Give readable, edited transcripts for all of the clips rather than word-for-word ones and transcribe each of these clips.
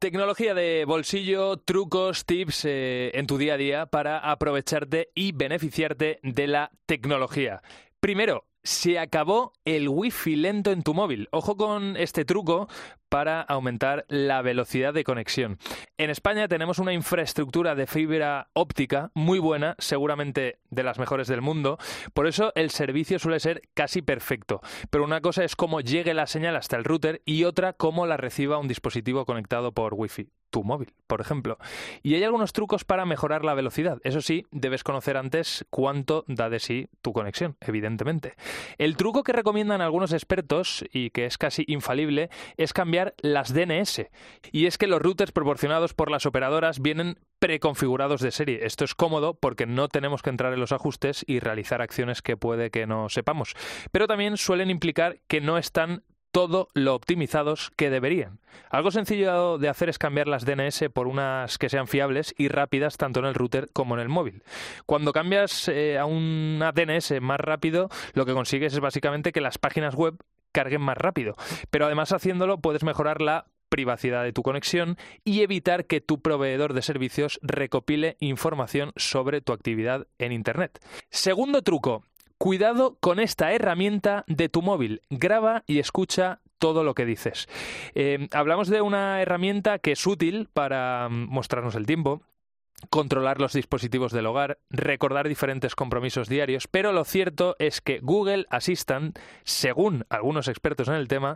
Tecnología de bolsillo, trucos, tips en tu día a día para aprovecharte y beneficiarte de la tecnología. Primero, se acabó el wifi lento en tu móvil. Ojo con este truco para aumentar la velocidad de conexión. En España tenemos una infraestructura de fibra óptica muy buena, seguramente de las mejores del mundo. Por eso el servicio suele ser casi perfecto. Pero una cosa es cómo llegue la señal hasta el router y otra cómo la reciba un dispositivo conectado por wifi. Tu móvil, por ejemplo. Y hay algunos trucos para mejorar la velocidad. Eso sí, debes conocer antes cuánto da de sí tu conexión, evidentemente. El truco que recomiendan algunos expertos, y que es casi infalible, es cambiar las DNS. Y es que los routers proporcionados por las operadoras vienen preconfigurados de serie. Esto es cómodo porque no tenemos que entrar en los ajustes y realizar acciones que puede que no sepamos. Pero también suelen implicar que no están todo lo optimizados que deberían. Algo sencillo de hacer es cambiar las DNS por unas que sean fiables y rápidas tanto en el router como en el móvil. Cuando cambias a una DNS más rápido, lo que consigues es básicamente que las páginas web carguen más rápido. Pero además haciéndolo puedes mejorar la privacidad de tu conexión y evitar que tu proveedor de servicios recopile información sobre tu actividad en Internet. Segundo truco. Cuidado con esta herramienta de tu móvil. Graba y escucha todo lo que dices. Hablamos de una herramienta que es útil para mostrarnos el tiempo, controlar los dispositivos del hogar, recordar diferentes compromisos diarios, pero lo cierto es que Google Assistant, según algunos expertos en el tema,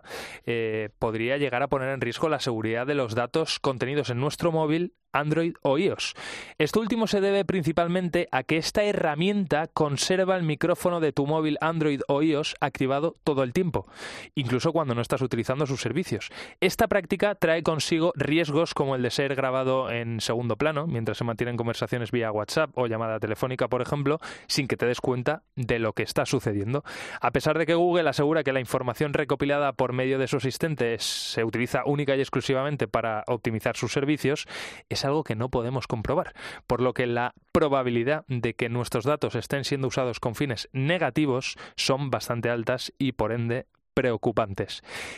podría llegar a poner en riesgo la seguridad de los datos contenidos en nuestro móvil, Android o iOS. Esto último se debe principalmente a que esta herramienta conserva el micrófono de tu móvil Android o iOS activado todo el tiempo, incluso cuando no estás utilizando sus servicios. Esta práctica trae consigo riesgos como el de ser grabado en segundo plano, mientras se mantienen conversaciones vía WhatsApp o llamada telefónica, por ejemplo, sin que te des cuenta de lo que está sucediendo. A pesar de que Google asegura que la información recopilada por medio de su asistente se utiliza única y exclusivamente para optimizar sus servicios, es algo que no podemos comprobar, por lo que la probabilidad de que nuestros datos estén siendo usados con fines negativos son bastante altas y, por ende, preocupantes.